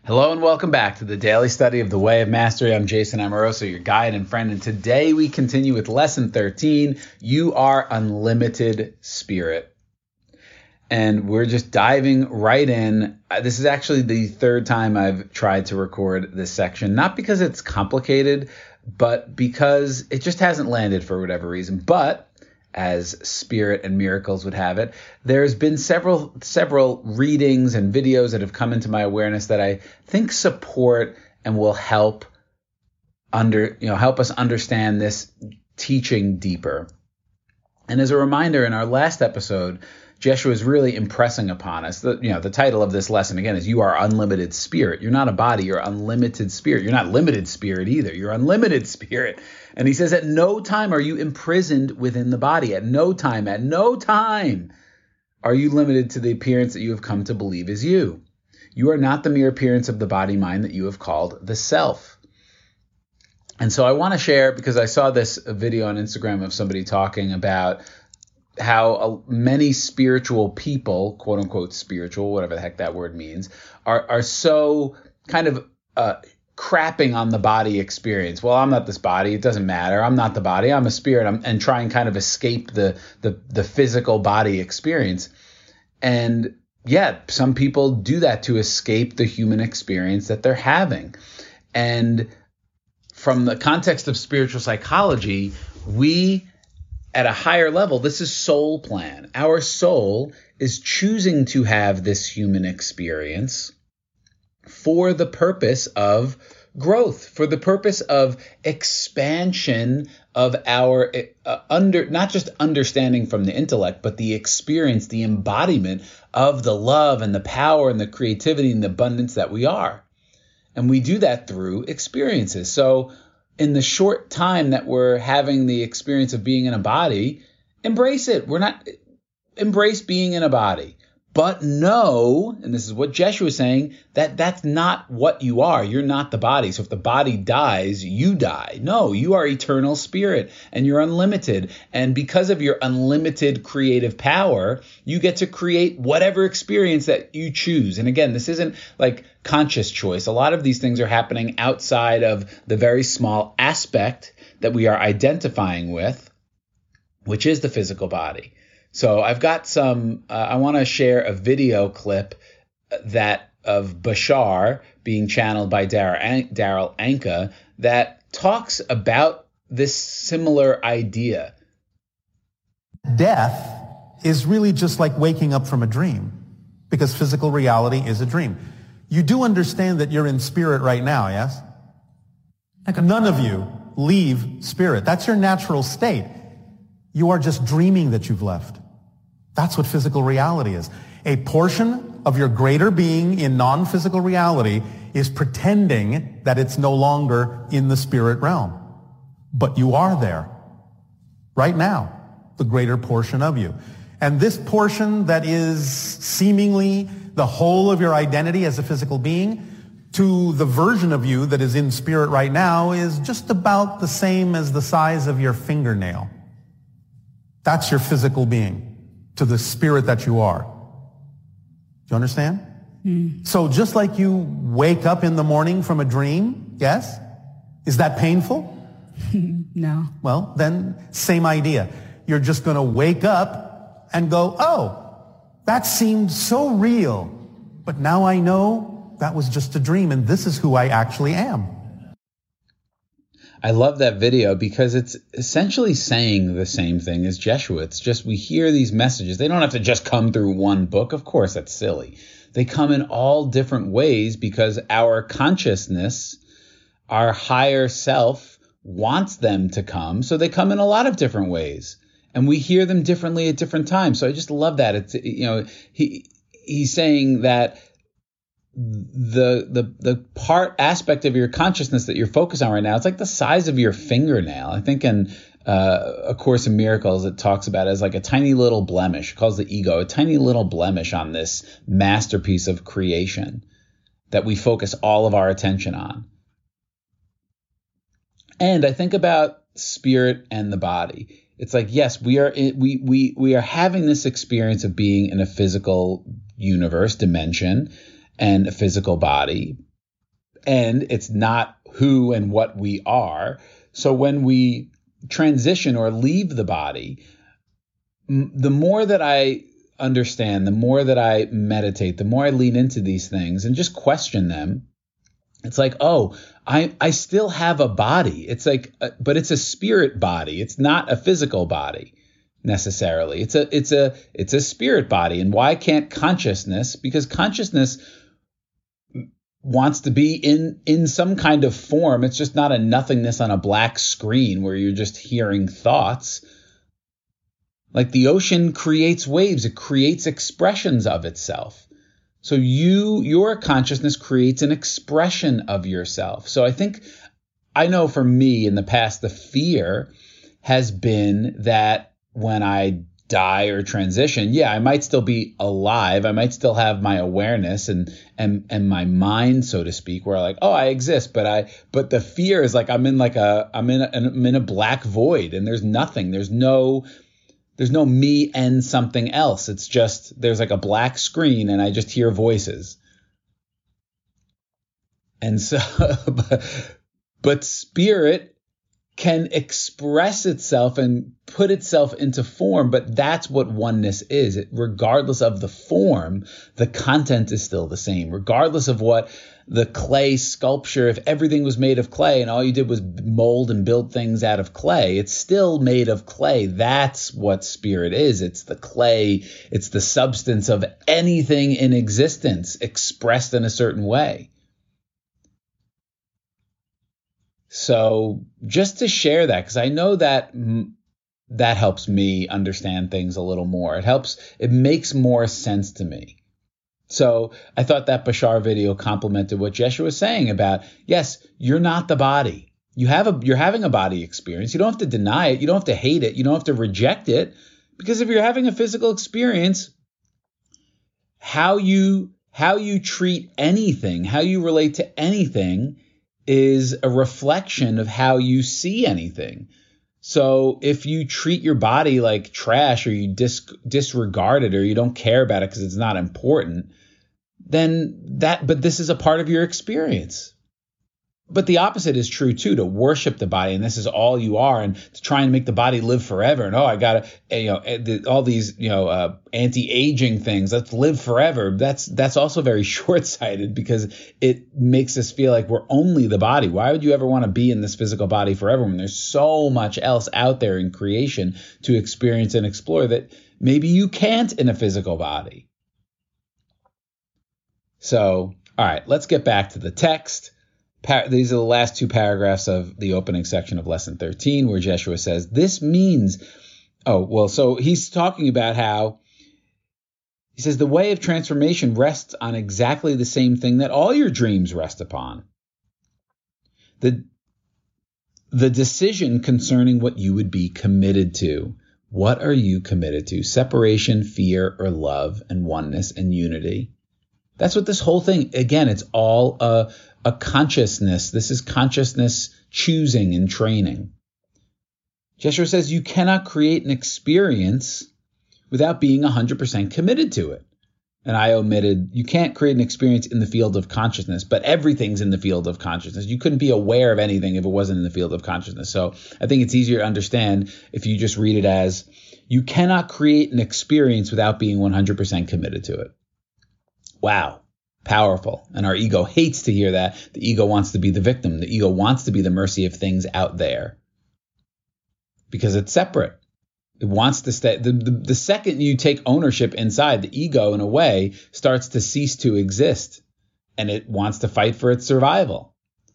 Hello and welcome back to the Daily Study of the Way of Mastery. I'm Jason Amoroso, your guide and friend, and today we continue with Lesson 13, You Are Unlimited Spirit. And we're just diving right in. This is actually the third time I've tried to record this section, not because it's complicated, but because it just hasn't landed for whatever reason. But as Spirit and Miracles would have it, there's been several readings and videos that have come into my awareness that I think support and will help us understand this teaching deeper. And as a reminder, in our last episode, Jeshua is really impressing upon us that, the title of this lesson, again, is You Are Unlimited Spirit. You're not a body, you're unlimited spirit. You're not limited spirit either. You're unlimited spirit. And he says, at no time are you imprisoned within the body. At no time are you limited to the appearance that you have come to believe is you. You are not the mere appearance of the body mind that you have called the self. And so I want to share, because I saw this video on Instagram of somebody talking about how many spiritual people, quote unquote spiritual, whatever the heck that word means, are so kind of crapping on the body experience. Well, I'm not this body. It doesn't matter. I'm not the body. I'm a spirit. And try and kind of escape the physical body experience. And yeah, some people do that to escape the human experience that they're having. And from the context of spiritual psychology, we, at a higher level, this is soul plan. Our soul is choosing to have this human experience for the purpose of growth, for the purpose of expansion of our not just understanding from the intellect, but the experience, the embodiment of the love and the power and the creativity and the abundance that we are. And we do that through experiences. So in the short time that we're having the experience of being in a body, embrace it. Embrace being in a body. But know, and this is what Jeshua is saying, that that's not what you are. You're not the body. So if the body dies, you die. No, you are eternal spirit and you're unlimited. And because of your unlimited creative power, you get to create whatever experience that you choose. And again, this isn't like conscious choice. A lot of these things are happening outside of the very small aspect that we are identifying with, which is the physical body. So I've got I want to share a video clip of Bashar being channeled by Darryl Anka that talks about this similar idea. Death is really just like waking up from a dream, because physical reality is a dream. You do understand that you're in spirit right now, yes? None of you leave spirit. That's your natural state. You are just dreaming that you've left. That's what physical reality is. A portion of your greater being in non-physical reality is pretending that it's no longer in the spirit realm. But you are there right now, the greater portion of you. And this portion that is seemingly the whole of your identity as a physical being, to the version of you that is in spirit right now, is just about the same as the size of your fingernail. That's your physical being to the spirit that you are. Do you understand? So just like you wake up in the morning from a dream, yes? Is that painful? No. Well, then same idea. You're just going to wake up and go, oh, that seemed so real. But now I know that was just a dream and this is who I actually am. I love that video because it's essentially saying the same thing as Jeshua. It's just we hear these messages. They don't have to just come through one book. Of course, that's silly. They come in all different ways because our consciousness, our higher self, wants them to come. So they come in a lot of different ways. And we hear them differently at different times. So I just love that. It's, he's saying that the aspect of your consciousness that you're focused on right now, it's like the size of your fingernail. I think in A Course in Miracles, it talks about it as like a tiny little blemish. It calls the ego a tiny little blemish on this masterpiece of creation that we focus all of our attention on. And I think about spirit and the body. It's like, yes, we are having this experience of being in a physical universe dimension and a physical body, and it's not who and what we are. So when we transition or leave the body, the more that I understand, the more that I meditate, the more I lean into these things and just question them, it's like, oh, I still have a body. It's like, but it's a spirit body. It's not a physical body necessarily. It's a spirit body. And why can't consciousness? Because consciousness wants to be in some kind of form. It's just not a nothingness on a black screen where you're just hearing thoughts. Like the ocean creates waves, it creates expressions of itself. So your consciousness creates an expression of yourself. So I know for me in the past, the fear has been that when I die or transition, yeah, I might still be alive. I might still have my awareness and my mind, so to speak, where like, oh, I exist, but the fear is like I'm in a black void and there's nothing. There's no me and something else. It's just there's like a black screen and I just hear voices. And so but spirit can express itself and put itself into form, but that's what oneness is. Regardless of the form, the content is still the same. Regardless of what the clay sculpture, if everything was made of clay and all you did was mold and build things out of clay, it's still made of clay. That's what spirit is. It's the clay. It's the substance of anything in existence expressed in a certain way. So just to share that, because I know that helps me understand things a little more. It makes more sense to me. So I thought that Bashar video complemented what Jeshua was saying about, yes, you're not the body. You're having a body experience. You don't have to deny it. You don't have to hate it. You don't have to reject it. Because if you're having a physical experience, how you treat anything, how you relate to anything is a reflection of how you see anything. So if you treat your body like trash or you disregard it or you don't care about it because it's not important, but this is a part of your experience. But the opposite is true too, to worship the body, and this is all you are, and to try and make the body live forever. And I gotta, all these, anti-aging things. Let's live forever. That's also very short-sighted because it makes us feel like we're only the body. Why would you ever want to be in this physical body forever when there's so much else out there in creation to experience and explore that maybe you can't in a physical body? So, all right, let's get back to the text. These are the last two paragraphs of the opening section of Lesson 13, where Jeshua says, this means, so he's talking about how, he says, the way of transformation rests on exactly the same thing that all your dreams rest upon. The decision concerning what you would be committed to. What are you committed to? Separation, fear, or love, and oneness and unity. That's what this whole thing, again, it's all a consciousness. This is consciousness choosing and training. Jeshua says you cannot create an experience without being 100% committed to it. And I omitted, you can't create an experience in the field of consciousness, but everything's in the field of consciousness. You couldn't be aware of anything if it wasn't in the field of consciousness. So I think it's easier to understand if you just read it as you cannot create an experience without being 100% committed to it. Wow. Powerful. And our ego hates to hear that. The ego wants to be the victim. The ego wants to be the mercy of things out there because it's separate. It wants to stay. The second you take ownership inside, the ego, in a way, starts to cease to exist, and it wants to fight for its survival.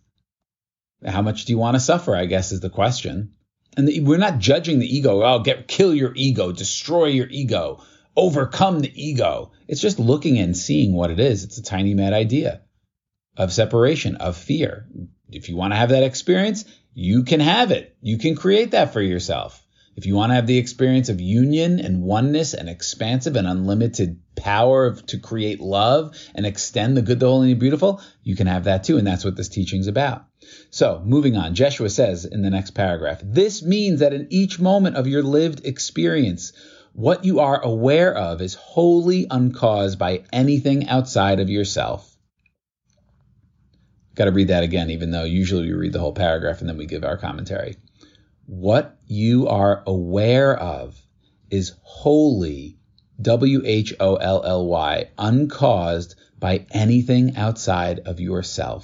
How much do you want to suffer, I guess, is the question. And we're not judging the ego. Kill your ego, destroy your ego, overcome the ego. It's just looking and seeing what it is. It's a tiny mad idea of separation, of fear. If you want to have that experience, you can have it. You can create that for yourself. If you want to have the experience of union and oneness and expansive and unlimited power to create love and extend the good, the holy, and the beautiful, you can have that too. And that's what this teaching is about. So moving on, Jeshua says in the next paragraph, this means that in each moment of your lived experience, what you are aware of is wholly uncaused by anything outside of yourself. Got to read that again, even though usually we read the whole paragraph and then we give our commentary. What you are aware of is wholly, WHOLLY, uncaused by anything outside of yourself.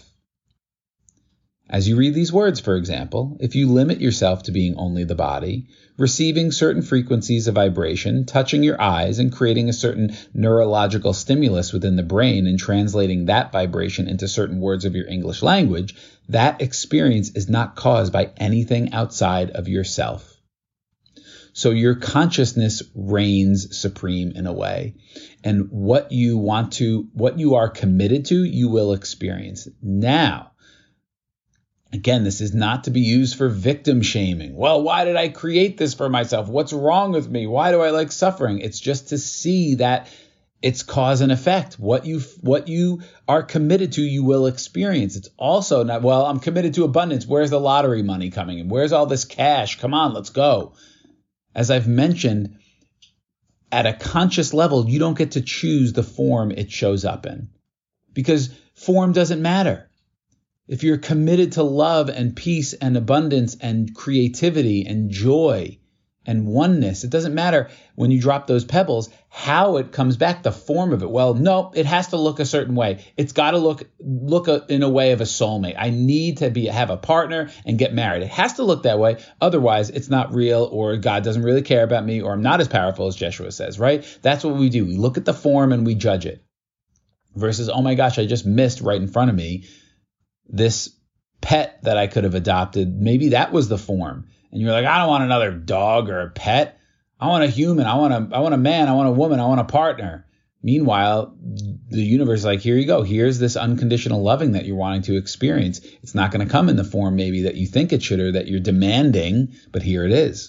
As you read these words, for example, if you limit yourself to being only the body, receiving certain frequencies of vibration, touching your eyes, and creating a certain neurological stimulus within the brain and translating that vibration into certain words of your English language, that experience is not caused by anything outside of yourself. So your consciousness reigns supreme in a way. And what you are committed to, you will experience. Now, again, this is not to be used for victim shaming. Well, why did I create this for myself? What's wrong with me? Why do I like suffering? It's just to see that it's cause and effect. What you are committed to, you will experience. It's also not, well, I'm committed to abundance. Where's the lottery money coming in? Where's all this cash? Come on, let's go. As I've mentioned, at a conscious level, you don't get to choose the form it shows up in, because form doesn't matter. If you're committed to love and peace and abundance and creativity and joy and oneness, it doesn't matter when you drop those pebbles how it comes back, the form of it. Well, no, it has to look a certain way. It's got to look in a way of a soulmate. I need to have a partner and get married. It has to look that way. Otherwise, it's not real, or God doesn't really care about me, or I'm not as powerful as Jeshua says, right? That's what we do. We look at the form and we judge it. Versus, oh my gosh, I just missed right in front of me this pet that I could have adopted. Maybe that was the form. And you're like, I don't want another dog or a pet. I want a human. I want a man. I want a woman. I want a partner. Meanwhile, the universe is like, here you go. Here's this unconditional loving that you're wanting to experience. It's not going to come in the form maybe that you think it should or that you're demanding, but here it is.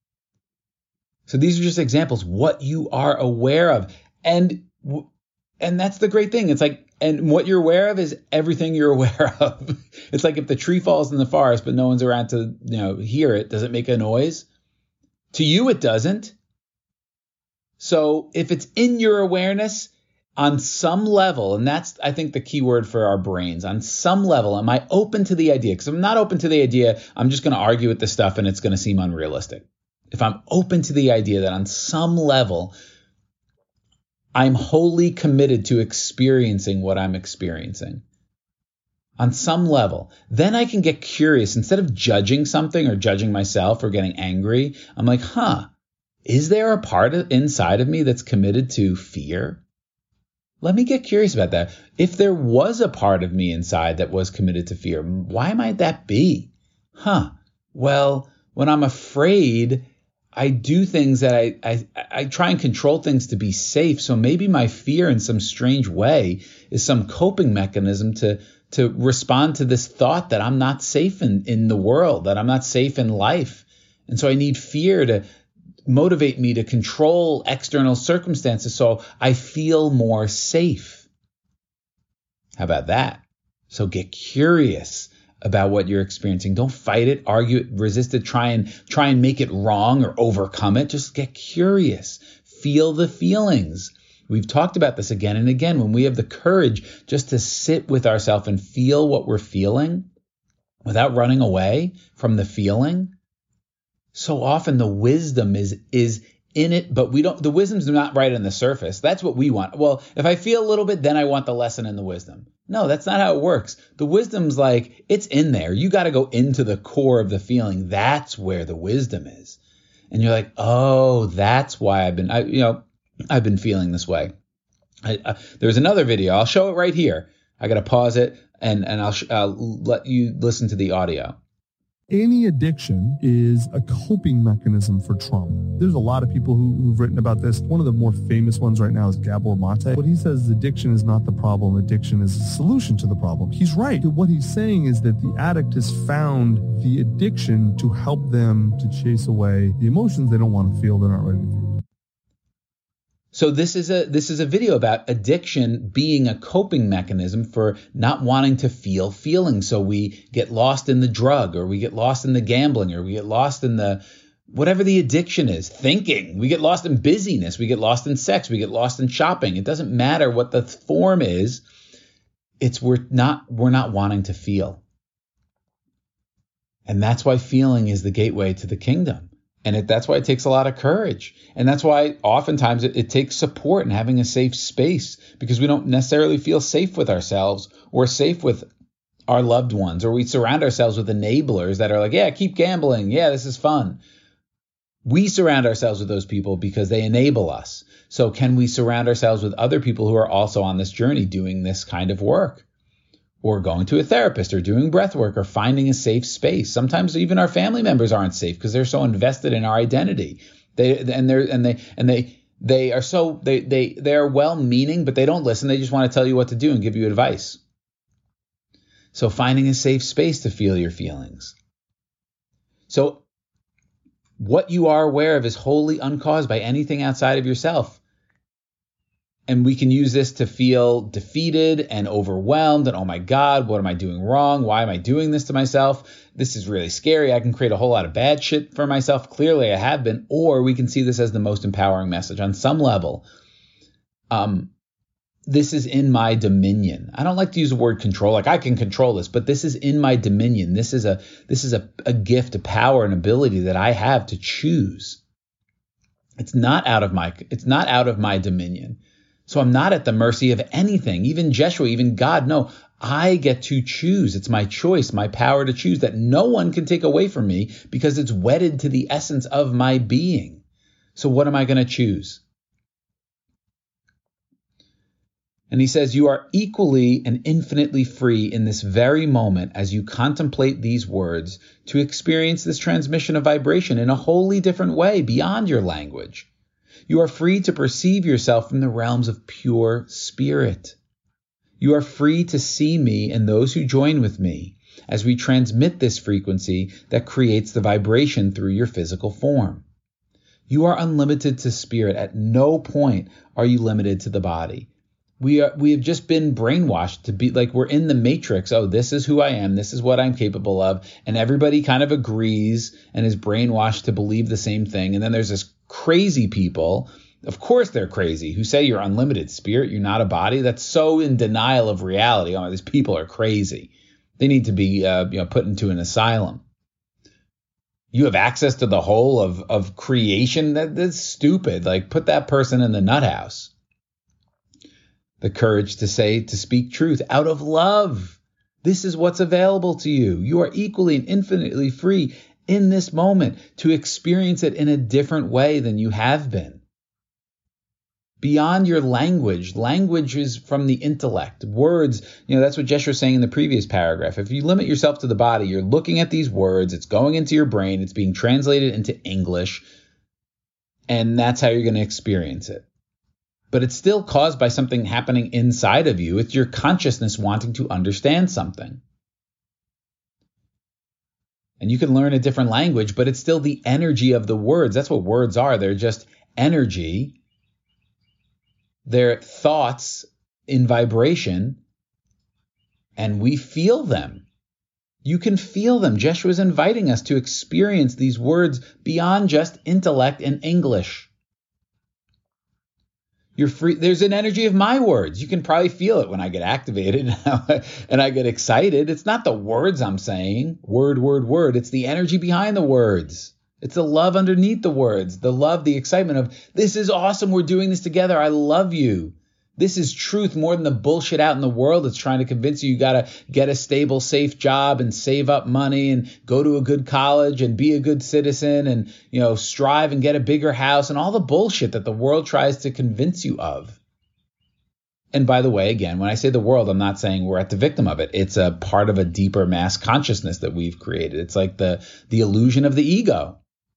So these are just examples, what you are aware of. And that's the great thing. It's like, and what you're aware of is everything you're aware of. It's like if the tree falls in the forest, but no one's around to, hear it, does it make a noise? To you, it doesn't. So if it's in your awareness on some level, and that's, I think, the key word for our brains, on some level, am I open to the idea? Because if I'm not open to the idea, I'm just going to argue with this stuff and it's going to seem unrealistic. If I'm open to the idea that on some level, I'm wholly committed to experiencing what I'm experiencing on some level, then I can get curious. Instead of judging something or judging myself or getting angry, I'm like, is there a part inside of me that's committed to fear? Let me get curious about that. If there was a part of me inside that was committed to fear, why might that be? Well, when I'm afraid, I do things that I try and control things to be safe. So maybe my fear in some strange way is some coping mechanism to respond to this thought that I'm not safe in the world, that I'm not safe in life. And so I need fear to motivate me to control external circumstances so I feel more safe. How about that? So get curious about what you're experiencing. Don't fight it, argue it, resist it, try and make it wrong or overcome it. Just get curious. Feel the feelings. We've talked about this again and again. When we have the courage just to sit with ourselves and feel what we're feeling without running away from the feeling, so often the wisdom is in it, but the wisdom's not right on the surface. That's what we want. Well, if I feel a little bit, then I want the lesson in the wisdom. No, that's not how it works. The wisdom's like, it's in there. You got to go into the core of the feeling. That's where the wisdom is. And you're like, oh, that's why I've been feeling this way. There's another video. I'll show it right here. I got to pause it and I'll let you listen to the audio. Any addiction is a coping mechanism for trauma. There's a lot of people who've written about this. One of the more famous ones right now is Gabor Mate. What he says is addiction is not the problem. Addiction is a solution to the problem. He's right. What he's saying is that the addict has found the addiction to help them to chase away the emotions they don't want to feel, they're not ready to feel. So this is a video about addiction being a coping mechanism for not wanting to feel feelings. So we get lost in the drug, or we get lost in the gambling, or we get lost in the whatever the addiction is, thinking. We get lost in busyness. We get lost in sex. We get lost in shopping. It doesn't matter what the form is. we're not wanting to feel. And that's why feeling is the gateway to the kingdom. And that's why it takes a lot of courage. And that's why oftentimes it takes support and having a safe space, because we don't necessarily feel safe with ourselves or safe with our loved ones, or we surround ourselves with enablers that are like, yeah, keep gambling. Yeah, this is fun. We surround ourselves with those people because they enable us. So can we surround ourselves with other people who are also on this journey doing this kind of work, or going to a therapist, or doing breath work, or finding a safe space? Sometimes even our family members aren't safe because they're so invested in our identity. They are well-meaning, but they don't listen. They just want to tell you what to do and give you advice. So finding a safe space to feel your feelings. So what you are aware of is wholly uncaused by anything outside of yourself. And we can use this to feel defeated and overwhelmed and, oh my God, what am I doing wrong? Why am I doing this to myself? This is really scary. I can create a whole lot of bad shit for myself. Clearly I have been. Or we can see this as the most empowering message on some level. This is in my dominion. I don't like to use the word control, like I can control this, but this is in my dominion. This is a gift, a power, an ability that I have to choose. It's not out of my dominion. So I'm not at the mercy of anything, even Jeshua, even God. No, I get to choose. It's my choice, my power to choose that no one can take away from me because it's wedded to the essence of my being. So what am I going to choose? And he says, you are equally and infinitely free in this very moment as you contemplate these words to experience this transmission of vibration in a wholly different way beyond your language. You are free to perceive yourself from the realms of pure spirit. You are free to see me and those who join with me as we transmit this frequency that creates the vibration through your physical form. You are unlimited to spirit. At no point are you limited to the body. We have just been brainwashed to be like we're in the matrix. Oh, this is who I am. This is what I'm capable of. And everybody kind of agrees and is brainwashed to believe the same thing. And then there's this crazy people, of course they're crazy, who say you're unlimited spirit, you're not a body. That's so in denial of reality. Oh, these people are crazy. They need to be put into an asylum. You have access to the whole of creation. That's stupid. Like, put that person in the nut house. The courage to speak truth out of love. This is what's available to you. You are equally and infinitely free in this moment to experience it in a different way than you have been. Beyond your language. Language is from the intellect. Words, that's what Jeshua was saying in the previous paragraph. If you limit yourself to the body, you're looking at these words, it's going into your brain, it's being translated into English, and that's how you're going to experience it. But it's still caused by something happening inside of you. It's your consciousness wanting to understand something. And you can learn a different language, but it's still the energy of the words. That's what words are. They're just energy. They're thoughts in vibration, and we feel them. You can feel them. Jeshua is inviting us to experience these words beyond just intellect and English. You're free. There's an energy of my words. You can probably feel it when I get activated and I get excited. It's not the words I'm saying, word, word, word. It's the energy behind the words. It's the love underneath the words, the love, the excitement of, this is awesome. We're doing this together. I love you. This is truth more than the bullshit out in the world that's trying to convince you got to get a stable, safe job and save up money and go to a good college and be a good citizen and, strive and get a bigger house and all the bullshit that the world tries to convince you of. And by the way, again, when I say the world, I'm not saying we're at the victim of it. It's a part of a deeper mass consciousness that we've created. It's like the illusion of the ego.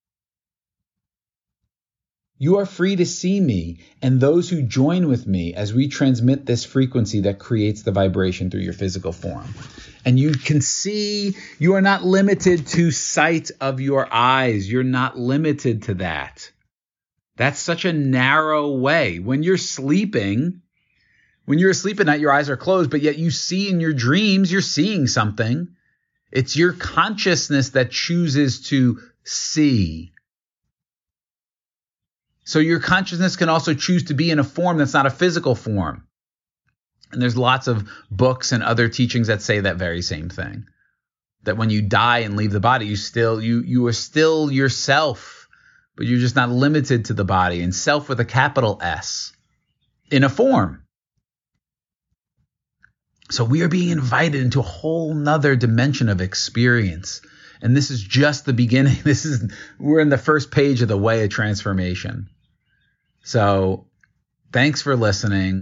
You are free to see me and those who join with me as we transmit this frequency that creates the vibration through your physical form. And you can see you are not limited to sight of your eyes. You're not limited to that. That's such a narrow way. When you're asleep at night, your eyes are closed, but yet you see in your dreams, you're seeing something. It's your consciousness that chooses to see. So your consciousness can also choose to be in a form that's not a physical form. And there's lots of books and other teachings that say that very same thing. That when you die and leave the body, you are still yourself, but you're just not limited to the body. And self with a capital S in a form. So we are being invited into a whole nother dimension of experience. And this is just the beginning. We're in the first page of the way of transformation. So thanks for listening.